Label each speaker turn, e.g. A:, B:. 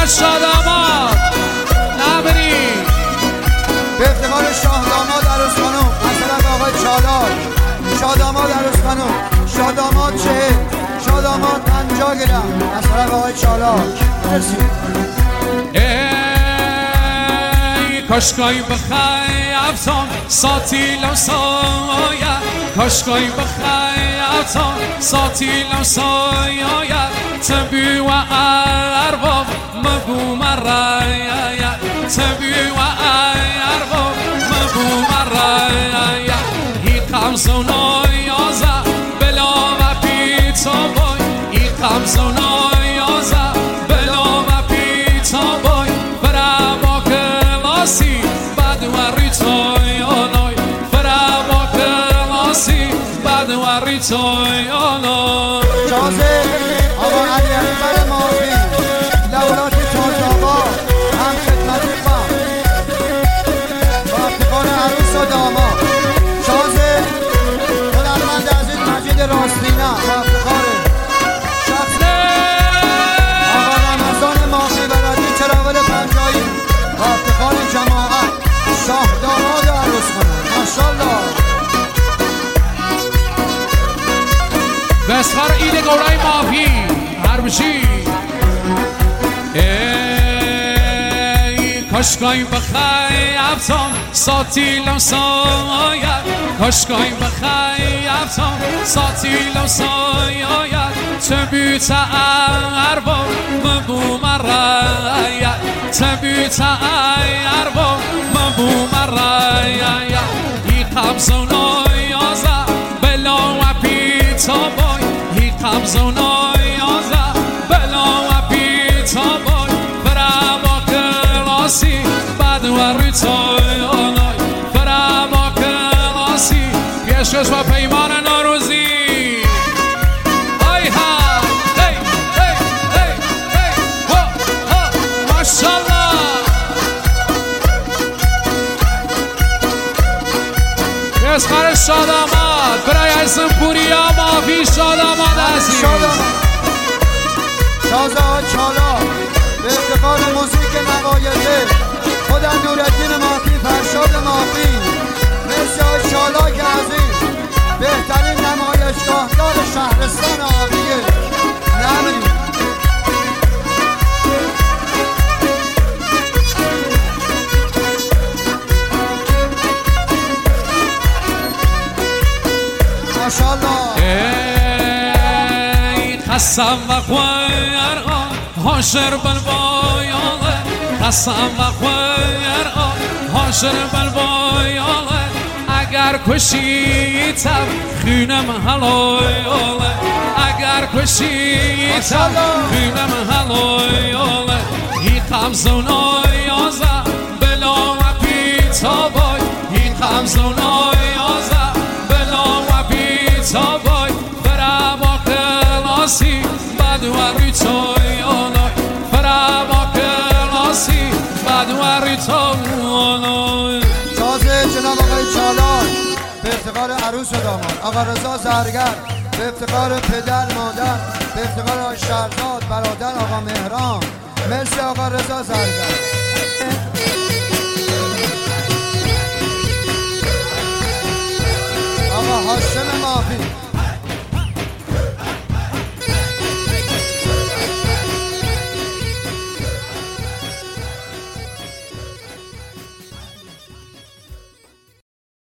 A: شاداماد نبرید.
B: به افتخار شاهداماد عروس خانم از طرف آقای چالاک. شاداماد عروس خانم، شاداماد 40، شاداماد 50 گرم از طرف آقای چالاک. مرسی.
A: ای کاشکای بخیر افسان ساتیل و سایه، کاشکای بخیر افسان ساتیل و سایه، تبی و ارباب مبو مرایه، تبی و ارباب مبو مرایه. ای قمزون یازه بلا و پیتا بای، ای قمزون یازه بلا و پیتا بای، برا با کلاسی بعد و ریتای آنای، برا با کلاسی بعد و ریتای آنای.
B: جازه آقا علی اکبر مافی لولات تاج آقا هم خدمت با افتخار عروس و داماد. جازه هنرمند عزیز مجید راستینا با افتخار شخص آقا رمضان مافی و ردی چراغل پنجایی با افتخار جماعت شاه داماد عروس خانم. ماشاءالله.
A: بسخر ایده گورای مافی هربشی. ای کاشکای بخیر افسان ساتیل و سایه، کاشکای بخیر افسان ساتیل و سایه، تبیت ارباب مبو مرایه، تبیت ارباب مبو مرایه. ای قبضون یازه بلا و پیتا بای، ای قبضون یازه بلا و پیتا بای، برا با کلاسی بعد و ریتای آنای، برا با کلاسی پیشکش و پیمان نوروزی. آی ها هی هی هی هی ها ها ماشاءالله. بسخر شاداماد برای اسم پوریا مافی شاداماد عزیز.
B: شازه چالا به افتخار موسیقی نوایده خودم نورالدین مافی فرشاد مافی. مرسی های چالاک عزیز، بهترین نمایشگاهدار شهرستان آبیه نمرید. ماشاءالله.
A: ای قسم و خویر هاشر بلبایاله، قسم و خویر هاشر بلبایاله، اگر کشیتم خونم حلایاله، اگر کشیتم خونم حلایاله. ای قمزون یازه بلا و پیتا بای، ای قمزون یازه بلا و پیتا بای، برا با کلاسی بعد و ریتای آنای، برا با کلاسی بعد و ریتای آنای.
B: تازه جناب آقای چالاک به افتخار عروس و داماد، آقا رضا زرگر به افتخار پدر مادر، به افتخار آقای شهرزاد برادر آقا مهران. مرسی آقا رضا زرگر. آقا هاشم مافی